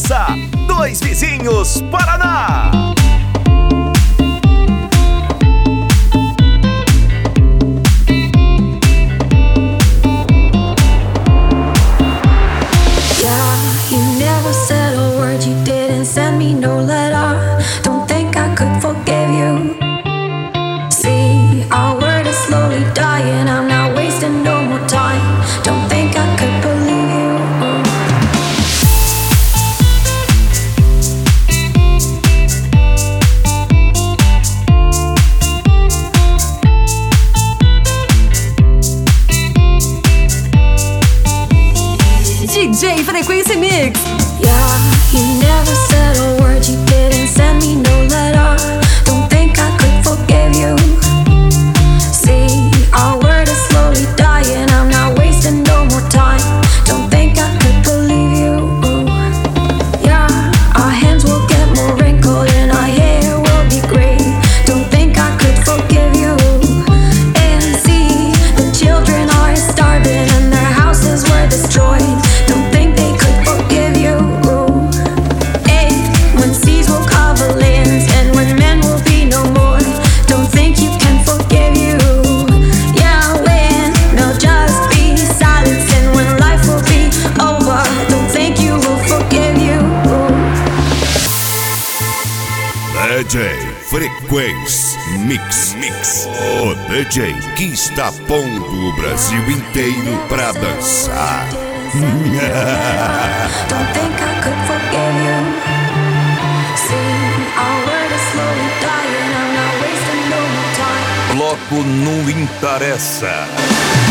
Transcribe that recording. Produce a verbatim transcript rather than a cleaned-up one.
Interessa, Dois Vizinhos, Paraná. Send me no letter. Don't think I could forgive you. See, our word is slowly dying. I'm not wasting no more time. Don't think I could believe you. D J Frequência Mix. Yeah, you never said a word, you didn't send me no letter. Don't think I could forgive you. See, our word is slowly dying. I'm not wasting no more time. Don't think I could believe you. Yeah, our hands will get more wrinkled and our hair will be gray. Don't think I could forgive you. And see, the children are starving and their houses were destroyed. Don't think they could forgive you. D J Frequência Mix, Mix, o D J que está pondo o Brasil inteiro pra dançar. Don't think I could forgive you. See, our word is slowly dying. I'm not wasting no more time. Bloco Não Interessa.